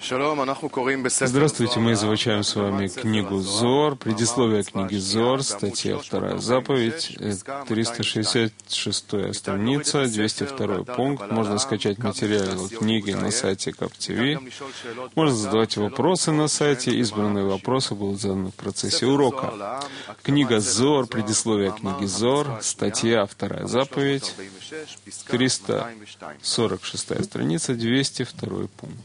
Здравствуйте, мы изучаем с вами книгу Зоар, предисловие книги Зоар, статья 2 заповедь, 366 страница, 202 пункт. Можно скачать материалы книги на сайте КапТВ. Можно задавать вопросы на сайте. Избранные вопросы будут заданы в процессе урока. Книга Зоар, предисловие книги Зоар, статья 2 заповедь, 346 страница, 202 пункт.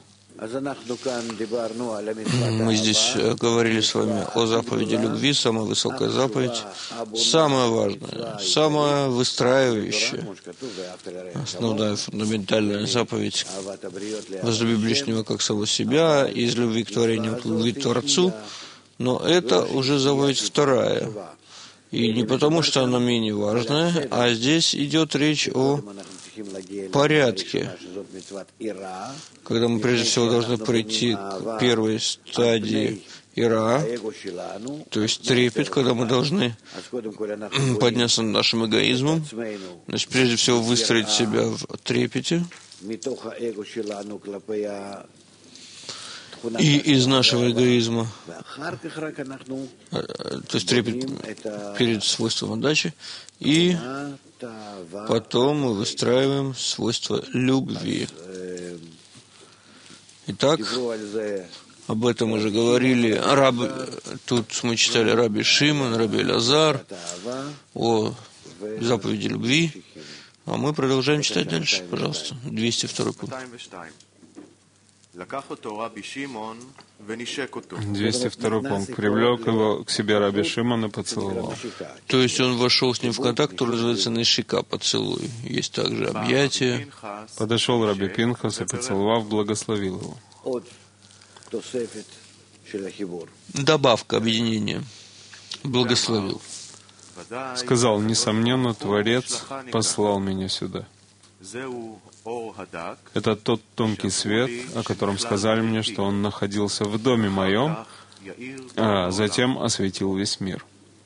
Мы здесь говорили с вами о заповеди любви, самая высокая заповедь, самая важная, самая выстраивающая, основная фундаментальная заповедь. Возлюби ближнего как самого себя, из любви к творению, к любви к Творцу. Но это уже заповедь вторая. И не потому, что она менее важная, а здесь идет речь о порядке, когда мы прежде всего должны прийти к первой стадии ира, то есть трепет, когда мы должны подняться над нашим эгоизмом, значит, прежде всего выстроить себя в трепете, и из нашего эгоизма, то есть трепет перед свойством отдачи, и потом мы выстраиваем свойство любви. Итак, об этом уже говорили. Тут мы читали Раби Шимон, Раби Элазар о заповеди любви. А мы продолжаем читать дальше. Пожалуйста, 202 пункт. 202 пункт. Привлек его к себе Раби Шимон и поцеловал. То есть он вошел с ним в контакт, который называется нишика, поцелуй. Есть также объятия. Подошел Раби Пинхас и, поцеловав, благословил его. Добавка объединения. Благословил. Сказал: несомненно, Творец послал меня сюда. Это тот тонкий свет, о котором сказали мне, что он находился в доме моем, а затем осветил весь мир.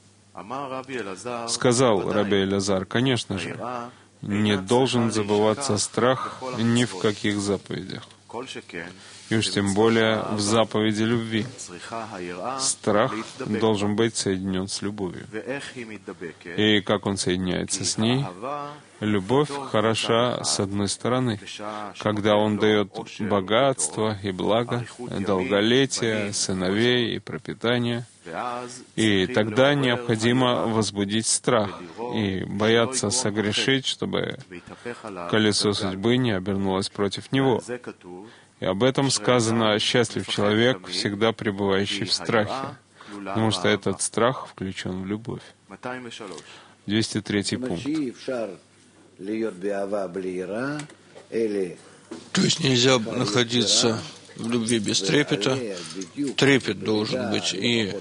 Сказал Раби Элазар: конечно же, не должен забываться страх ни в каких заповедях, и уж тем более в заповеди любви. Страх должен быть соединен с любовью. И как он соединяется с ней? Любовь хороша с одной стороны, когда он дает богатство и благо, долголетие, сыновей и пропитание. И тогда необходимо возбудить страх и бояться согрешить, чтобы колесо судьбы не обернулось против него. И об этом сказано: «Счастлив человек, всегда пребывающий в страхе», потому что этот страх включен в любовь. 203 пункт. То есть нельзя находиться в любви без трепета. Трепет должен быть, и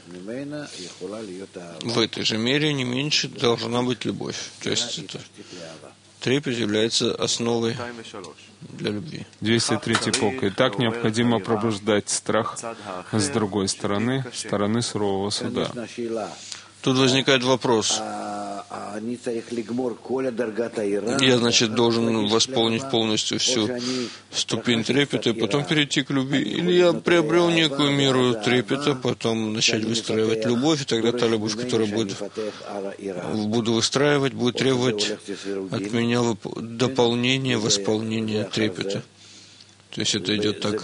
в этой же мере не меньше должна быть любовь. То есть это трепет является основой для любви. 203 пункт. И так необходимо пробуждать страх с другой стороны, стороны сурового суда. Тут возникает вопрос. Я, значит, должен восполнить полностью всю ступень трепета и потом перейти к любви? Или я приобрел некую меру трепета, потом начать выстраивать любовь, и тогда та любовь, которую буду выстраивать, будет требовать от меня дополнения, восполнения трепета. То есть это идет так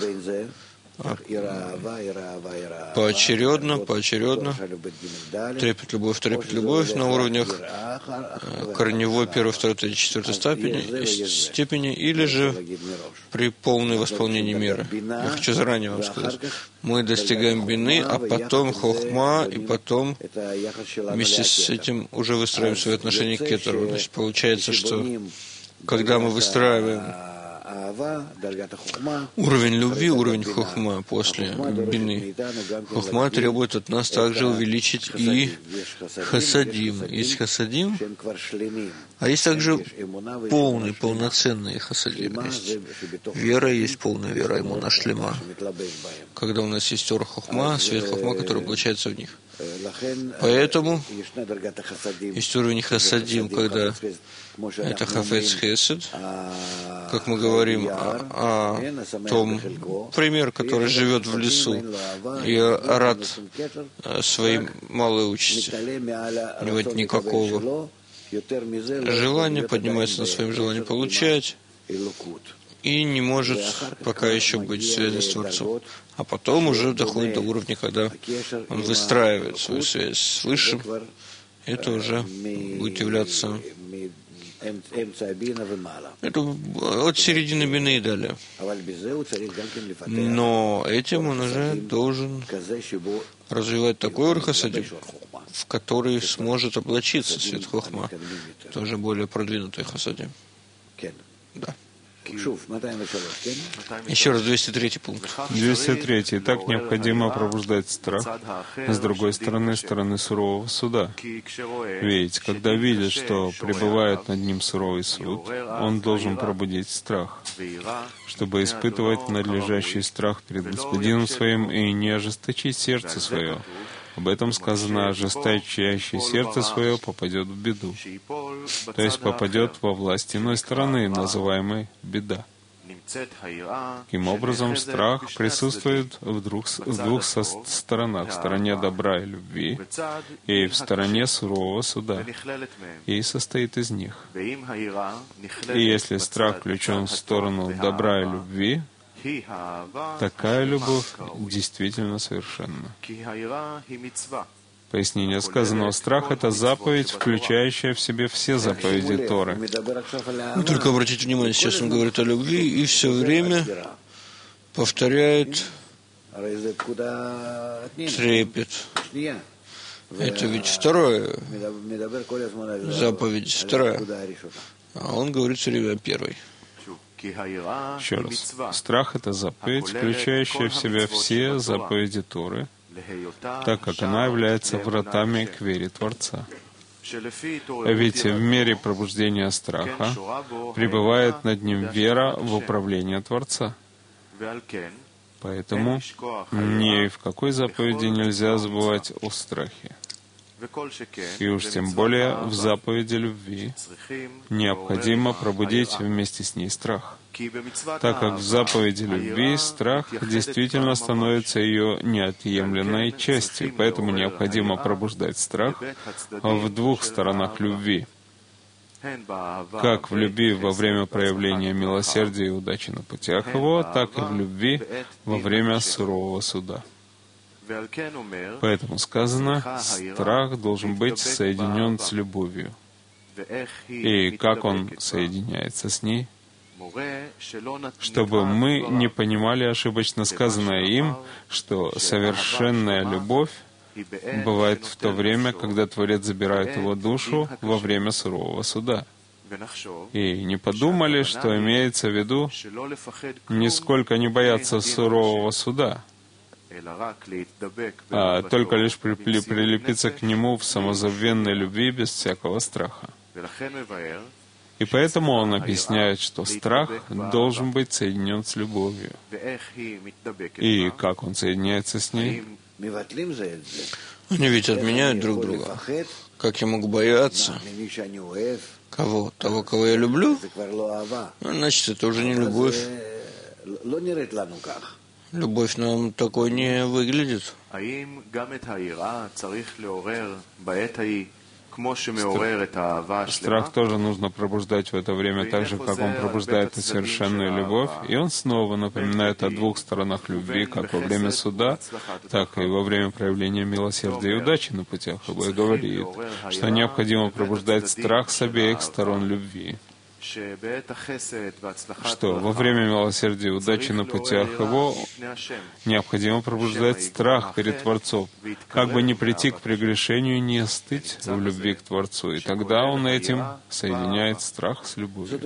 поочередно, трепет, любовь на уровнях корневой, 1, 2, 3, 4 степени, или же при полной восполнении меры. Я хочу заранее вам сказать, мы достигаем бины, а потом хохма, и потом вместе с этим уже выстраиваем свои отношения к кетеру. Значит, получается, что когда мы выстраиваем уровень любви, уровень хохма после бины, хохма требует от нас также увеличить и хасадим. Есть хасадим, а есть также полноценные хасадим. Есть вера, есть полная вера, эмуна шлема. Когда у нас есть ор хохма, свет хохма, который получается в них. Поэтому есть уровень хасадим, когда это хафец хесед, как мы говорим о том пример, который живет в лесу и рад своей малой участи. У него нет никакого желания, поднимается на своем желании получать и не может пока еще быть связан с Творцом. А потом уже доходит до уровня, когда он выстраивает свою связь с Высшим. Это уже будет являться... Это от середины бины и далее. Но этим он уже должен развивать такой уровень хасадим, в который сможет облачиться свет хохма. Тоже более продвинутый хасадим. Да. Еще раз 203 пункт. 203. Так необходимо пробуждать страх с другой стороны сурового суда. Ведь, когда видит, что пребывает над ним суровый суд, он должен пробудить страх, чтобы испытывать надлежащий страх перед Господином своим и не ожесточить сердце свое. Об этом сказано: ожесточающее сердце свое попадет в беду, то есть попадет во власть иной стороны, называемой беда. Таким образом, страх присутствует в двух сторонах: в стороне добра и любви и в стороне сурового суда, и состоит из них. И если страх включен в сторону добра и любви, такая любовь действительно совершенна. Пояснение сказанного: страх — это заповедь, включающая в себе все заповеди Торы. Вы только обратите внимание, сейчас он говорит о любви и все время повторяет трепет. Это ведь второе заповедь, вторая. А он говорит все время о первой. Еще раз. Страх — это заповедь, включающая в себя все заповеди Торы, так как она является вратами к вере Творца. Ведь в мере пробуждения страха пребывает над ним вера в управление Творца. Поэтому ни в какой заповеди нельзя забывать о страхе. И уж тем более в заповеди любви необходимо пробудить вместе с ней страх, так как в заповеди любви страх действительно становится ее неотъемлемой частью, поэтому необходимо пробуждать страх в двух сторонах любви, как в любви во время проявления милосердия и удачи на путях его, так и в любви во время сурового суда. Поэтому сказано: страх должен быть соединен с любовью. И как он соединяется с ней? Чтобы мы не понимали ошибочно сказанное им, что совершенная любовь бывает в то время, когда Творец забирает его душу во время сурового суда. И не подумали, что имеется в виду нисколько не бояться сурового суда, а только лишь прилепиться к нему в самозабвенной любви без всякого страха. И поэтому он объясняет, что страх должен быть соединен с любовью. И как он соединяется с ней? Они ведь отменяют друг друга. Как я могу бояться? Кого? Того, кого я люблю? Значит, это уже не любовь. Любовь нам такой не выглядит. Страх тоже нужно пробуждать в это время так же, как он пробуждает и совершенную любовь. И он снова напоминает о двух сторонах любви, как во время суда, так и во время проявления милосердия и удачи на путях. И говорит, что необходимо пробуждать страх с обеих сторон любви, что во время милосердия и удачи на путях его необходимо пробуждать страх перед Творцом, как бы не прийти к прегрешению и не остыть в любви к Творцу. И тогда он этим соединяет страх с любовью.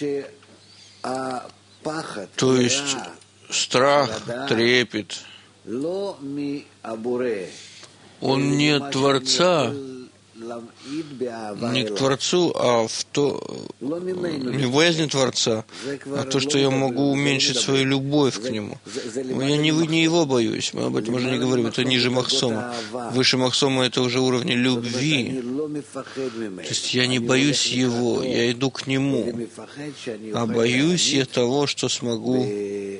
То есть страх, трепет, он не от Творца, не к Творцу, а не в боязни Творца, а то, что я могу уменьшить свою любовь к Нему. Я не Его боюсь, мы об этом уже не говорим, это ниже Махсома. Выше Махсома это уже уровни любви. То есть я не боюсь Его, я иду к Нему, а боюсь я того, что смогу,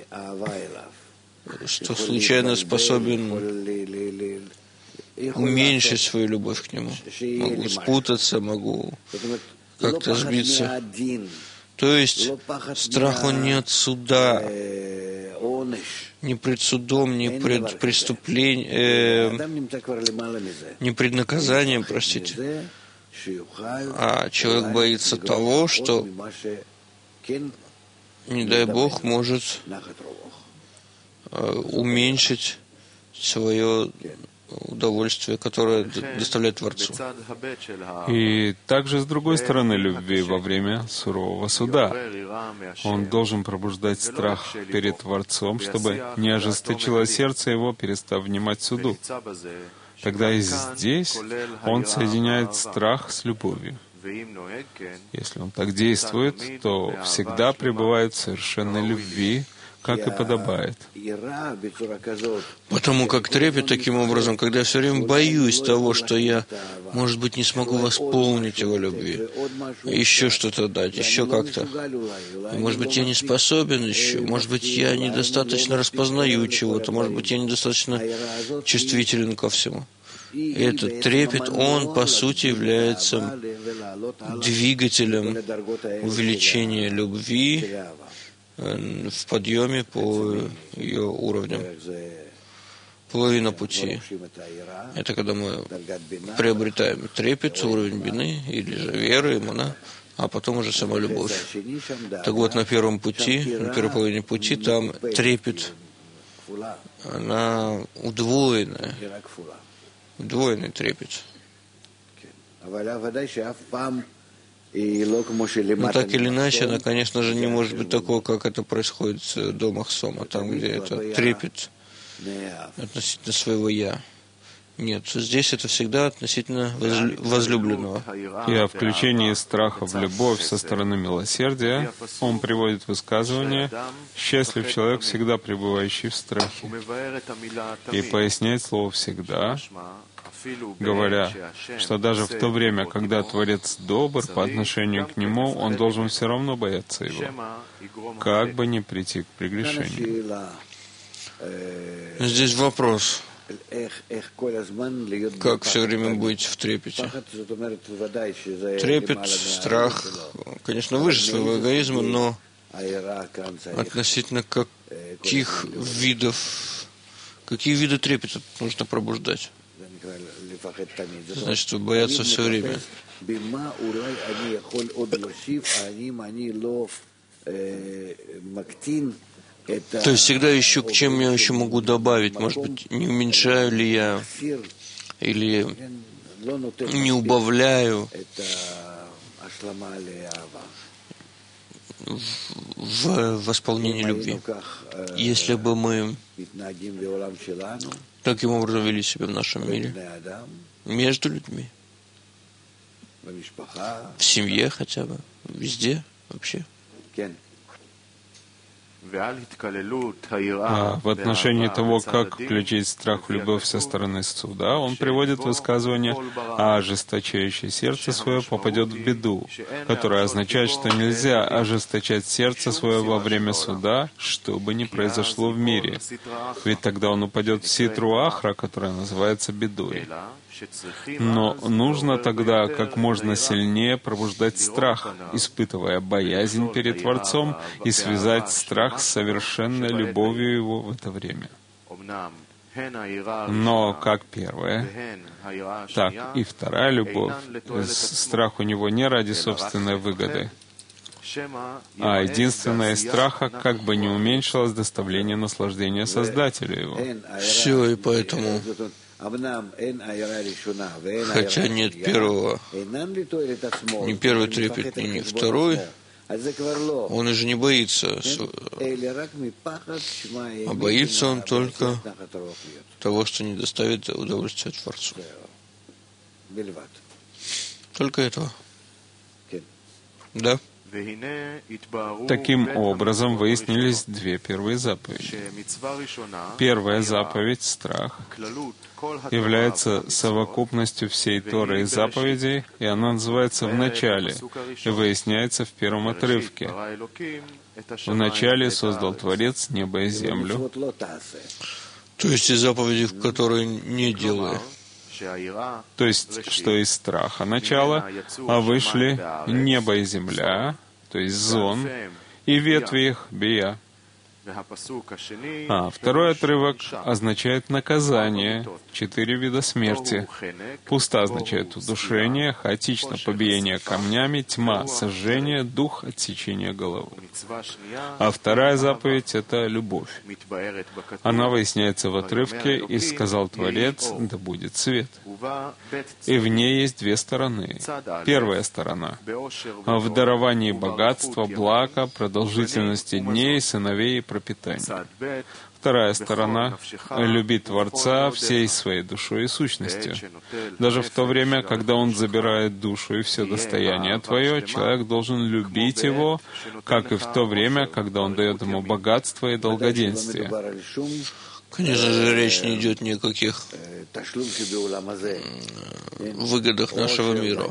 что случайно способен уменьшить свою любовь к Нему. Могу спутаться, могу как-то сбиться. То есть страх, он не от суда, не пред судом, не пред преступлением, не пред наказанием, простите. А человек боится того, что, не дай Бог, может уменьшить свое удовольствие, которое доставляет Творцу. И также с другой стороны любви во время сурового суда. Он должен пробуждать страх перед Творцом, чтобы не ожесточило сердце его, перестав внимать суду. Тогда и здесь он соединяет страх с любовью. Если он так действует, то всегда пребывает в совершенной любви, как и подобает. Потому как трепет таким образом, когда я все время боюсь того, что я, может быть, не смогу восполнить его любви, еще что-то дать, еще как-то. И, может быть, я не способен еще, может быть, я недостаточно распознаю чего-то, может быть, я недостаточно чувствителен ко всему. И этот трепет, он, по сути, является двигателем увеличения любви в подъеме по ее уровням. Половина пути — это когда мы приобретаем трепет, уровень бины, или же веры, имана, а потом уже сама любовь. Так вот, на первом пути, на первой половине пути, там трепет, она удвоенная, удвоенный трепет. Но так или иначе, она, конечно же, не может быть такого, как это происходит до Махсома, там, где это трепет относительно своего «я». Нет, здесь это всегда относительно возлюбленного. И о включении страха в любовь со стороны милосердия он приводит высказывание «счастлив человек, всегда пребывающий в страхе». И поясняет слово «всегда», говоря, что даже в то время, когда Творец добр по отношению к нему, он должен все равно бояться его, как бы не прийти к прегрешению. Здесь вопрос, как все время быть в трепете. Трепет, страх, конечно, выше своего эгоизма, но относительно какие виды трепета нужно пробуждать? Значит, бояться все время. То есть всегда ищу, к чем я еще могу добавить. Может быть, не уменьшаю ли я или не убавляю в восполнении любви. Если бы мы таким образом вели себя в нашем мире, между людьми, в семье хотя бы, везде вообще. А в отношении того, как включить страх в любовь со стороны суда, он приводит высказывание «а ожесточающее сердце свое попадет в беду», которое означает, что нельзя ожесточать сердце свое во время суда, что бы ни произошло в мире, ведь тогда он упадет в ситру ахра, которая называется бедой. Но нужно тогда как можно сильнее пробуждать страх, испытывая боязнь перед Творцом, и связать страх с совершенной любовью Его в это время. Но как первая, так и вторая любовь, страх у него не ради собственной выгоды, а единственное из страха как бы не уменьшилось доставление наслаждения Создателю его. Все, и поэтому, хотя нет первого, ни первый трепет, ни второй, он уже не боится, а боится он только того, что не доставит удовольствия Творцу. Только этого. Да? Таким образом, выяснились две первые заповеди. Первая заповедь — страх — является совокупностью всей Торы и заповедей, и она называется «в начале» и выясняется в первом отрывке. «В начале создал Творец небо и землю». То есть и заповеди, которые не делаю. То есть, что из страха начало, а вышли небо и земля, то есть зон, и ветви их бия. А второй отрывок означает наказание, 4 вида смерти. Пуста означает удушение, хаотично побиение камнями, тьма — сожжение, дух — отсечение головы. А вторая заповедь — это любовь. Она выясняется в отрывке «И сказал Творец, да будет свет». И в ней есть две стороны. Первая сторона — в даровании богатства, блага, продолжительности дней, сыновей и пропитания. Вторая сторона — любить Творца всей своей душой и сущностью. Даже в то время, когда Он забирает душу и все достояние твое, человек должен любить Его, как и в то время, когда Он дает ему богатство и долгоденствие. Конечно же, речь не идет ни о каких выгодах нашего мира.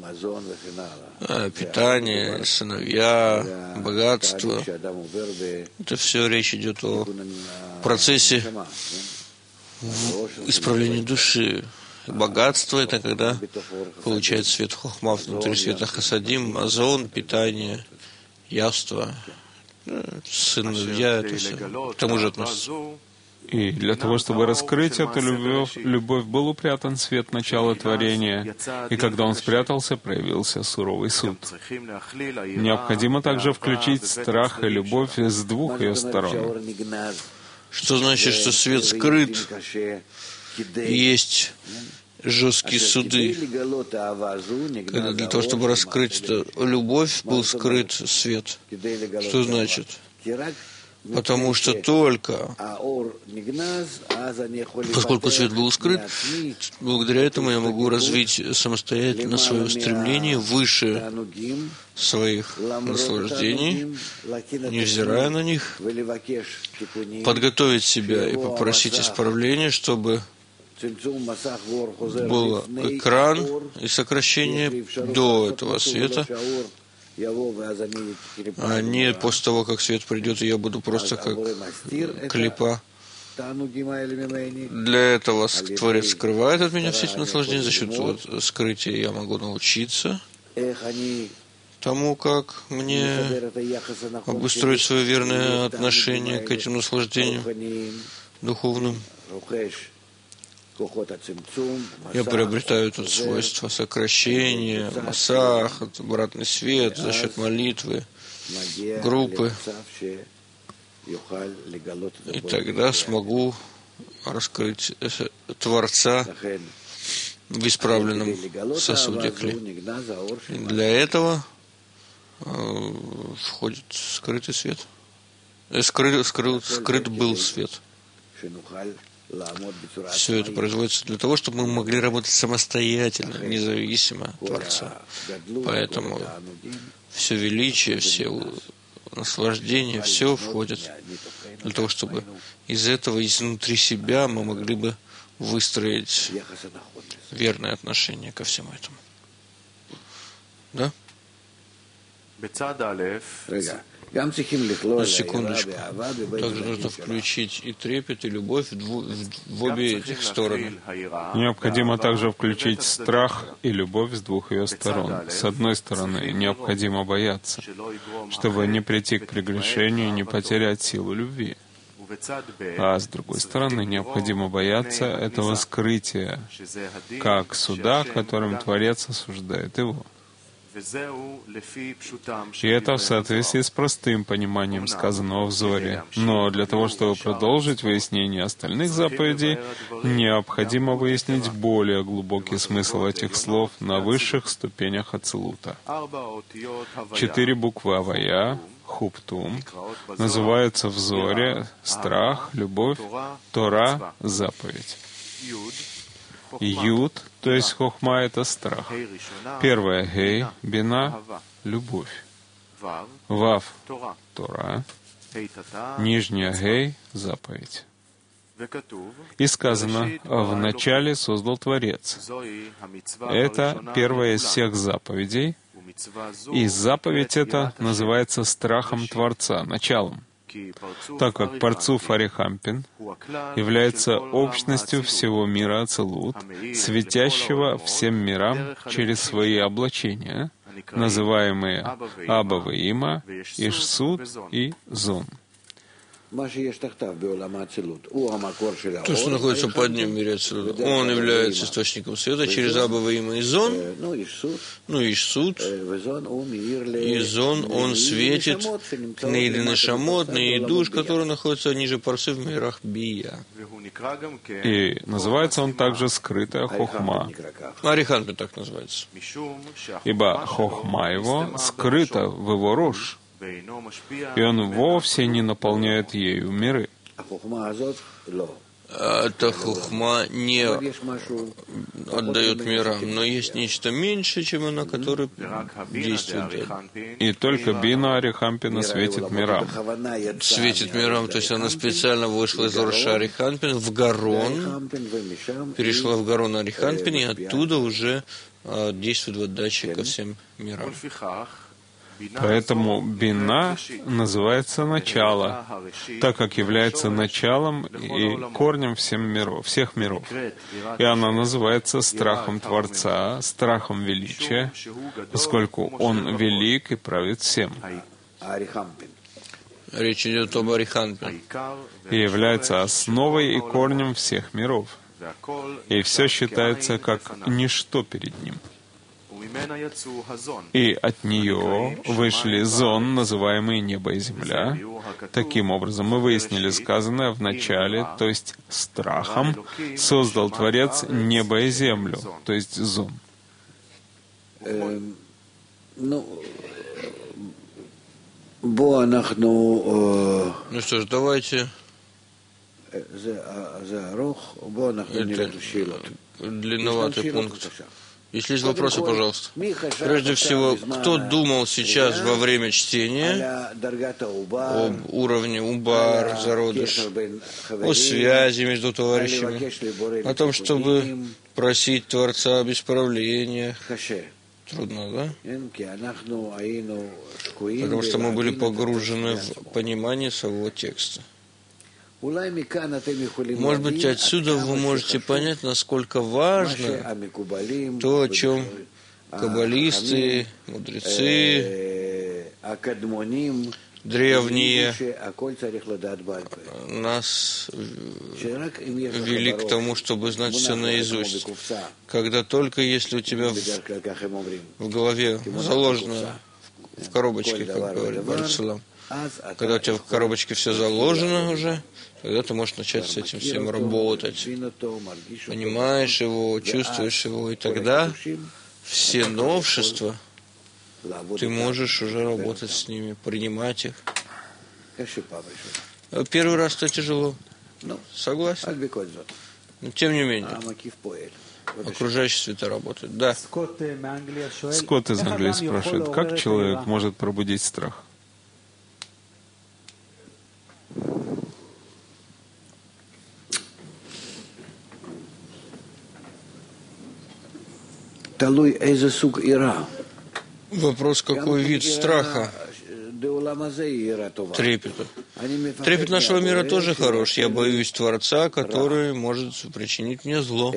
Питание, сыновья, богатство. Это все речь идет о процессе исправления души. Богатство — это когда получает свет хохма внутри света хасадим, азон, питание, явство, сыновья, это все к тому же относится. И для того, чтобы раскрыть эту любовь, был упрятан свет начала творения, и когда он спрятался, проявился суровый суд. Необходимо также включить страх и любовь с двух ее сторон. Что значит, что свет скрыт, и есть жесткие суды? Когда для того, чтобы раскрыть эту любовь, был скрыт свет. Что значит? Потому что только, поскольку свет был скрыт, благодаря этому я могу развить самостоятельно свое стремление выше своих наслаждений, невзирая на них, подготовить себя и попросить исправления, чтобы был экран и сокращение до этого света, а не после того, как свет придет, и я буду просто как клипа. Для этого Творец скрывает от меня все эти наслаждения. За счет скрытия я могу научиться тому, как мне обустроить свое верное отношение к этим наслаждениям духовным. Я приобретаю тут свойства сокращения, массах, обратный свет за счет молитвы, группы. И тогда смогу раскрыть Творца в исправленном сосуде клей. И для этого входит скрытый свет. Скрыт был свет. Все это производится для того, чтобы мы могли работать самостоятельно, независимо от Творца. Поэтому все величие, все наслаждения, все входит для того, чтобы из этого, изнутри себя мы могли бы выстроить верное отношение ко всему этому. Да? На секундочку. Также нужно включить и трепет, и любовь в обе этих стороны. Необходимо также включить страх и любовь с двух ее сторон. С одной стороны, необходимо бояться, чтобы не прийти к прегрешению и не потерять силу любви. А с другой стороны, необходимо бояться этого скрытия, как суда, которым Творец осуждает его. И это в соответствии с простым пониманием сказанного в Зоре. Но для того, чтобы продолжить выяснение остальных заповедей, необходимо выяснить более глубокий смысл этих слов на высших ступенях Ацилута. 4 буквы Авая, Хуптум, называются в Зоре страх, любовь, Тора, заповедь. Юд, то есть хохма, это страх. Первое гей, бина, любовь. Вав, Тора. Нижняя гей, заповедь. И сказано, в начале создал Творец. Это первая из всех заповедей. И заповедь эта называется страхом Творца, началом. Так как Парцуф Арихампин является общностью всего мира Ацилут, светящего всем мирам через свои облачения, называемые Аба Веима, Ишсуд и Зон. То, что находится под ним в мире Ацилут, он является источником света через Аба Веима и Зон, Ишсуд, и Зон, он светит к Нейден Шамот, Нейдуш, который находится ниже Парсы в мирах Бия. И называется он также скрытая хохма. Арихампин так называется. Ибо хохма его скрыта в его рош, и он вовсе не наполняет ею миры. Эта хохма не отдает мирам, но есть нечто меньше, чем она, которая действует. И только бина Арихампина светит мирам. Светит мирам, то есть она специально вышла из Роша Арихампин в Гарон, перешла в Гарон Арихампин, и оттуда уже действует в отдаче ко всем мирам. Поэтому бина называется начало, так как является началом и корнем всех миров. И она называется страхом Творца, страхом величия, поскольку Он велик и правит всем. Речь идет об Арихампин. И является основой и корнем всех миров. И все считается как ничто перед Ним. И от нее вышли зон, называемые небо и земля. Таким образом, мы выяснили сказанное в начале, то есть страхом создал Творец небо и землю, то есть зон. Ну что ж, давайте. Это длинноватый пункт. Если есть вопросы, пожалуйста. Прежде всего, кто думал сейчас во время чтения об уровне Убар, зародыш, о связи между товарищами, о том, чтобы просить Творца об исправлениях? Трудно, да? Потому что мы были погружены в понимание самого текста. Может быть, отсюда вы можете понять, насколько важно то, о чем каббалисты, мудрецы, древние нас вели к тому, чтобы знать все наизусть. Когда только если у тебя в голове заложено в коробочке, как говорит Барцелам, когда у тебя в коробочке все заложено уже, тогда ты можешь начать с этим всем работать. Понимаешь его, чувствуешь его, и тогда все новшества ты можешь уже работать с ними, принимать их. Первый раз это тяжело. Согласен. Но тем не менее, окружающий свет работает. Да. Скотт из Англии спрашивает, как человек может пробудить страх? Вопрос, какой вид страха? Трепета. Трепет нашего мира тоже хорош. Я боюсь Творца, который может причинить мне зло.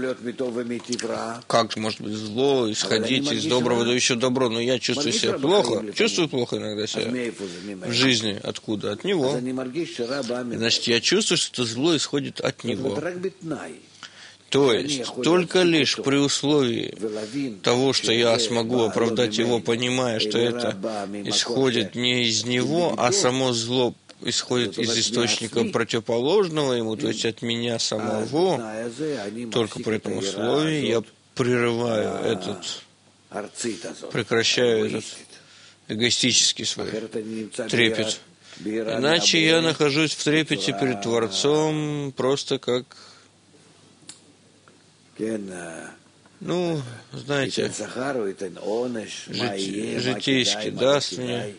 Как может быть зло исходить из доброго, да еще добро? Но я чувствую себя плохо. Чувствую плохо иногда себя в жизни. Откуда? От него. Значит, я чувствую, что это зло исходит от него. То есть, только лишь при условии того, что я смогу оправдать его, понимая, что это исходит не из него, а само зло исходит из источника противоположного ему, то есть от меня самого, только при этом условии я прерываю прекращаю этот эгоистический свой трепет. Иначе я нахожусь в трепете перед Творцом просто как Ну, знаете, житейски даст мне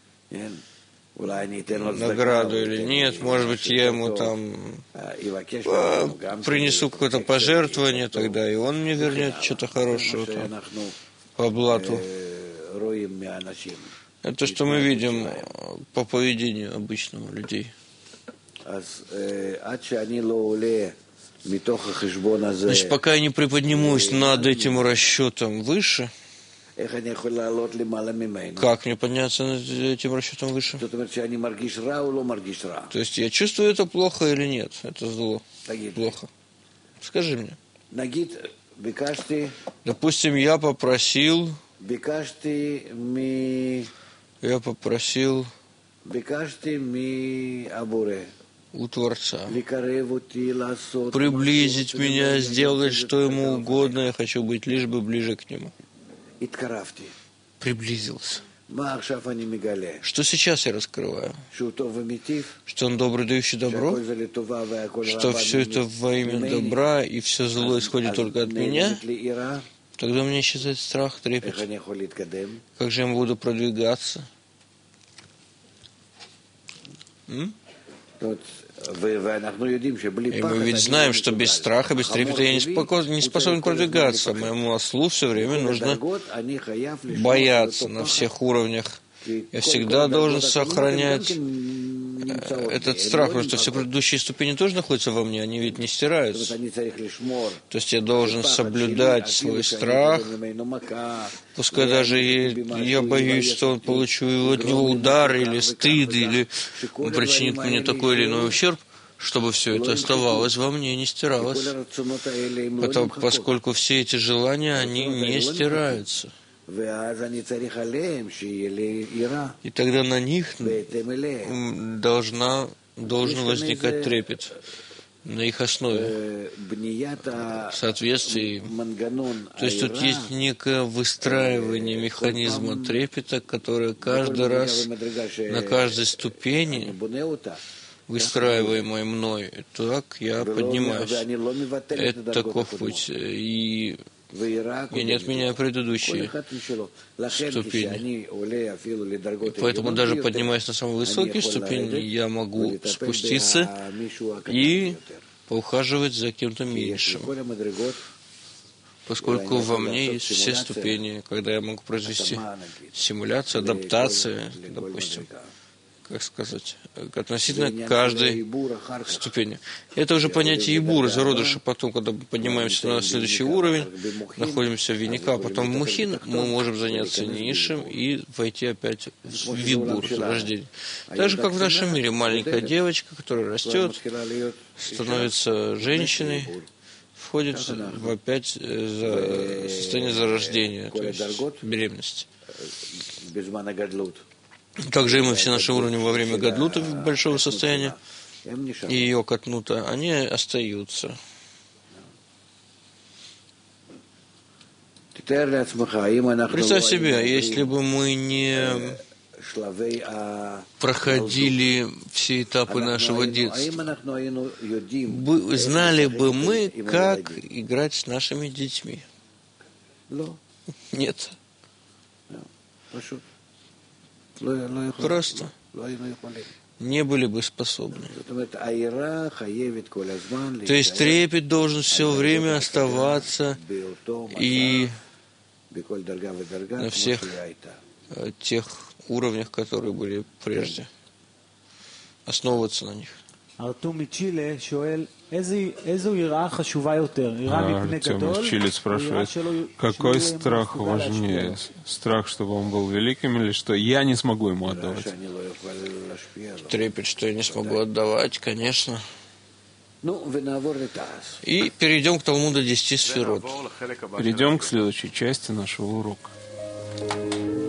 награду или нет, может быть, я ему там принесу какое-то пожертвование, тогда и он мне вернет что-то хорошее там, по блату. Это то, что мы видим по поведению обычного людей. Значит, пока я не приподнимусь над этим расчетом выше, как мне подняться над этим расчетом выше? То есть я чувствую это плохо или нет? Это зло. Плохо. Скажи мне. Допустим, я попросил у Творца приблизить меня, сделать что ему угодно, я хочу быть лишь бы ближе к нему. Приблизился. Что сейчас я раскрываю? Что он добрый, дающий добро? Что все это во имя добра, и все зло исходит только от меня? Тогда у меня исчезает страх, трепет. Как же я буду продвигаться? И мы ведь знаем, что без страха, без трепета я не способен продвигаться. Моему ослу все время нужно бояться на всех уровнях. Я всегда должен сохранять этот страх, потому что все предыдущие ступени тоже находятся во мне, они ведь не стираются. То есть я должен соблюдать свой страх, пускай даже я боюсь, что он получу от него удар или стыд, или он причинит мне такой или иной ущерб, чтобы все это оставалось во мне, не стиралось. Поскольку все эти желания, они не стираются. И тогда на них должен возникать трепет, на их основе, в соответствии. То есть тут есть некое выстраивание механизма трепета, которое каждый раз на каждой ступени, выстраиваемой мной, так я поднимаюсь. Это таков путь. И я не отменяю предыдущие ступени. Поэтому даже поднимаясь на самые высокие ступени, я могу спуститься и поухаживать за кем-то меньшим. Поскольку во мне есть все ступени, когда я могу произвести симуляцию, адаптацию, допустим, как сказать, относительно каждой ступени. Это уже понятие ибура, зародыша. Потом, когда мы поднимаемся на следующий уровень, находимся в виника, потом в мухин, мы можем заняться низшим и войти опять в видбур, зарождение. Так же, как в нашем мире, маленькая девочка, которая растет, становится женщиной, входит опять в состояние зарождения, то есть беременности. Также и мы все наши уровни во время гадлута большого состояния и ее катнута, они остаются. Представь себе, если бы мы не проходили все этапы нашего детства, знали бы мы, как играть с нашими детьми? Нет. Просто не были бы способны. То есть трепет должен все время оставаться и на всех тех уровнях, которые были прежде, основываться на них. Артем из Чили спрашивает, какой страх важнее? Страх, чтобы он был великим, или что я не смогу ему отдавать? Трепет, что я не смогу отдавать, конечно. И перейдем к Талмуду 10 сферот. Перейдем к следующей части нашего урока.